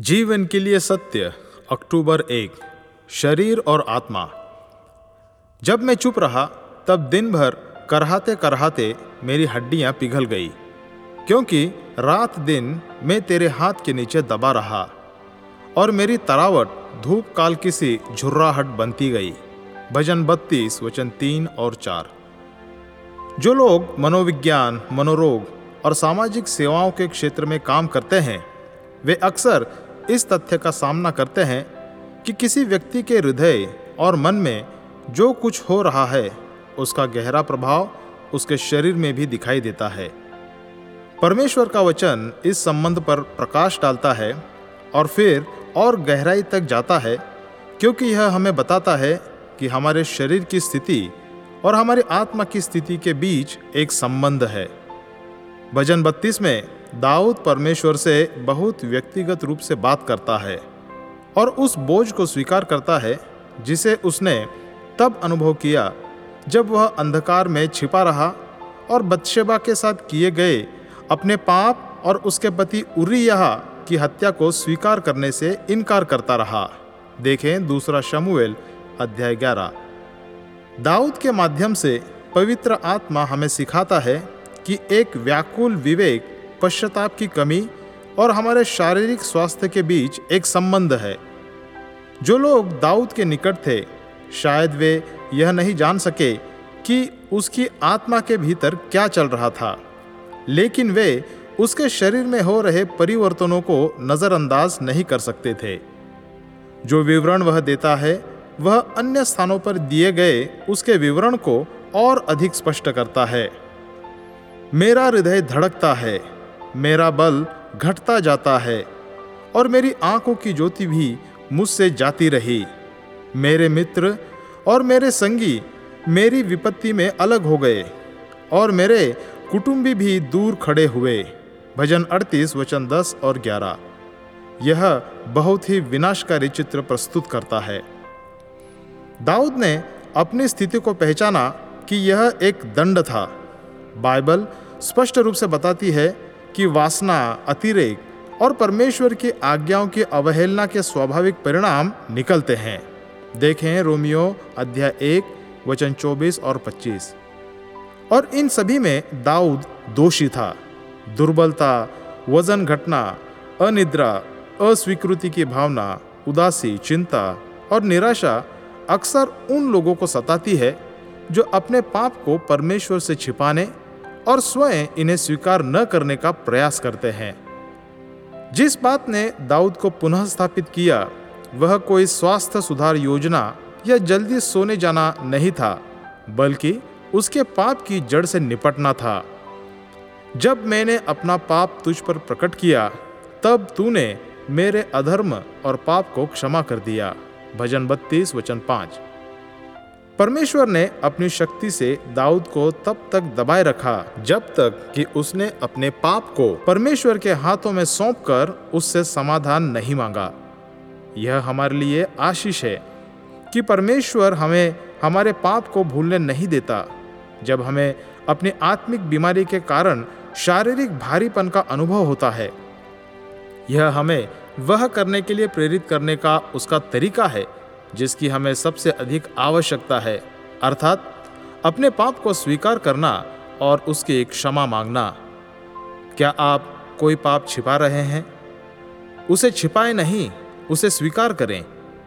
जीवन के लिए सत्य, अक्टूबर 1। शरीर और आत्मा। जब मैं चुप रहा तब दिन भर करहाते करहाते मेरी हड्डियां पिघल गई, क्योंकि रात दिन मैं तेरे हाथ के नीचे दबा रहा और मेरी तरावट धूप काल की सी झुर्राहट बनती गई। भजन 32 वचन 3 और 4। जो लोग मनोविज्ञान, मनोरोग और सामाजिक सेवाओं के क्षेत्र में काम करते हैं, वे अक्सर इस तथ्य का सामना करते हैं कि किसी व्यक्ति के हृदय और मन में जो कुछ हो रहा है, उसका गहरा प्रभाव उसके शरीर में भी दिखाई देता है। परमेश्वर का वचन इस संबंध पर प्रकाश डालता है और फिर और गहराई तक जाता है, क्योंकि यह हमें बताता है कि हमारे शरीर की स्थिति और हमारी आत्मा की स्थिति के बीच एक संबंध है। भजन 32 में दाऊद परमेश्वर से बहुत व्यक्तिगत रूप से बात करता है और उस बोझ को स्वीकार करता है जिसे उसने तब अनुभव किया जब वह अंधकार में छिपा रहा और बत्शेबा के साथ किए गए अपने पाप और उसके पति उरिय्याह की हत्या को स्वीकार करने से इनकार करता रहा। देखें 2 शमूएल अध्याय 11। दाऊद के माध्यम से पवित्र आत्मा हमें सिखाता है कि एक व्याकुल विवेक, पश्चाताप की कमी और हमारे शारीरिक स्वास्थ्य के बीच एक संबंध है। जो लोग दाऊद के निकट थे, शायद वे यह नहीं जान सके कि उसकी आत्मा के भीतर क्या चल रहा था, लेकिन वे उसके शरीर में हो रहे परिवर्तनों को नज़रअंदाज नहीं कर सकते थे। जो विवरण वह देता है, वह अन्य स्थानों पर दिए गए उसके विवरण को और अधिक स्पष्ट करता है। मेरा हृदय धड़कता है, मेरा बल घटता जाता है और मेरी आंखों की ज्योति भी मुझसे जाती रही। मेरे मित्र और मेरे संगी मेरी विपत्ति में अलग हो गए और मेरे कुटुंबी भी दूर खड़े हुए। भजन 38 वचन 10 और 11। यह बहुत ही विनाशकारी चित्र प्रस्तुत करता है। दाऊद ने अपनी स्थिति को पहचाना कि यह एक दंड था। बाइबल स्पष्ट रूप से बताती है कि वासना, अतिरेक और परमेश्वर की आज्ञाओं की अवहेलना के स्वाभाविक परिणाम निकलते हैं। देखें रोमियो अध्याय 1 वचन 24 और 25। और इन सभी में दाऊद दोषी था। दुर्बलता, वजन घटना, अनिद्रा, अस्वीकृति की भावना, उदासी, चिंता और निराशा अक्सर उन लोगों को सताती है जो अपने पाप को परमेश्वर से छिपाने और स्वयं इन्हें स्वीकार न करने का प्रयास करते हैं। जिस बात ने दाऊद को पुनः स्थापित किया, वह कोई स्वास्थ्य सुधार योजना या जल्दी सोने जाना नहीं था, बल्कि उसके पाप की जड़ से निपटना था। जब मैंने अपना पाप तुझ पर प्रकट किया, तब तूने मेरे अधर्म और पाप को क्षमा कर दिया। भजन 32 वचन 5। परमेश्वर ने अपनी शक्ति से दाऊद को तब तक दबाए रखा जब तक कि उसने अपने पाप को परमेश्वर के हाथों में सौंपकर उससे समाधान नहीं मांगा। यह हमारे लिए आशीष है कि परमेश्वर हमें हमारे पाप को भूलने नहीं देता। जब हमें अपनी आत्मिक बीमारी के कारण शारीरिक भारीपन का अनुभव होता है, यह हमें वह करने के लिए प्रेरित करने का उसका तरीका है जिसकी हमें सबसे अधिक आवश्यकता है, अर्थात अपने पाप को स्वीकार करना और उसकी क्षमा मांगना। क्या आप कोई पाप छिपा रहे हैं? उसे छिपाएं नहीं, उसे स्वीकार करें।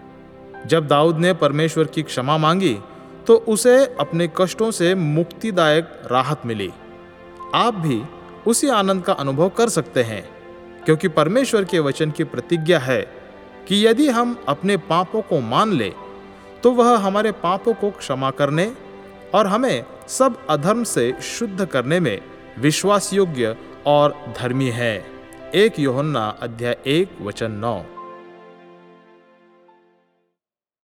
जब दाऊद ने परमेश्वर की क्षमा मांगी तो उसे अपने कष्टों से मुक्तिदायक राहत मिली। आप भी उसी आनंद का अनुभव कर सकते हैं, क्योंकि परमेश्वर के वचन की प्रतिज्ञा है कि यदि हम अपने पापों को मान ले तो वह हमारे पापों को क्षमा करने और हमें सब अधर्म से शुद्ध करने में विश्वास योग्य और धर्मी है। 1 यूहन्ना अध्याय 1 वचन 9।